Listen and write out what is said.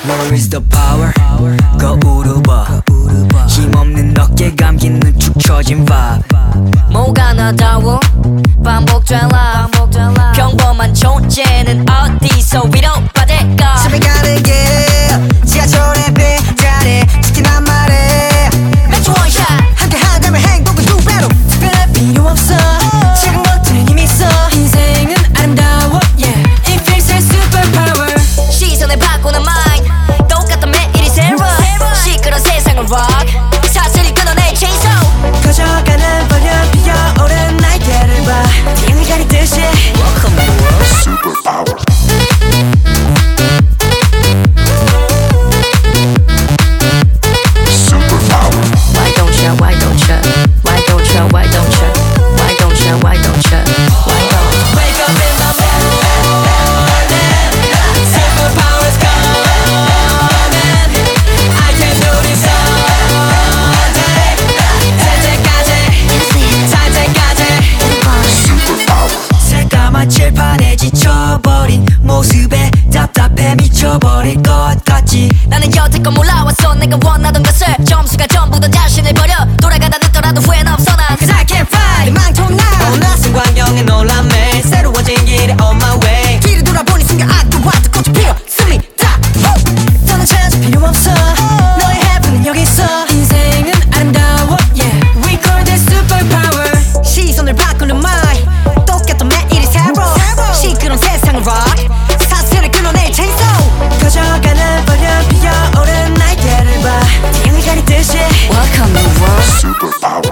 Where is the power? 거울을 봐 힘없는 어깨 감긴 눈 축 처진 vibe 뭐가 나다워 반복된 love 평범한 존재는 어디서 위로 받을까 집에 가는 길 지하철에 빈자리 지키란 말해 맥주 원샷 함께 하다면 행복은 두 배로 특별할 필요 없어 작은 것들은 이미 있어 인생은 아름다워 yeah It feels like superpower 시선을 바꾸는 mind 똑같던 매일이 새로워 시끄러운 세상을 rock 사슬이 끊어내 chainsaw 커져가는 벌려 피어오른 날개를 봐 태양을 가리듯이 Welcome to the world Superpower. Superpower. Why don't you, why don't you, why don't you, why don't you, why don't you, why don't you, why don't you Wake up in the morning Superpowers coming I can do this all day 잘 때까지 Superpower. 새까만 칠판에 지쳐버린 모습에 답답해 미쳐버릴 것 같지 나는 여태껏 몰라왔어 내가 원하던 것을 점수가 전부 다 자신을 버려 돌아가다 늦더라도 후회는 없어 난 Cause I can't fight 망통 나 낯선 광경에 놀라매 새로워진 길에 on my way 뒤를 돌아보니 순간 아트와트 꽃이 피었습니다 더는 찾을 필요 없어 너의 heaven은 여기 있어 인생은 아름다워 yeah We call this superpower 시선을 바꾸는 mind 똑같던 매일이 새로워 시끄러운 세상을 rock 사슬을 끊어내 chainsaw 커져가는 벌려 피어오른 날개를 봐 태양을 가리듯이 Welcome to the world Superpower.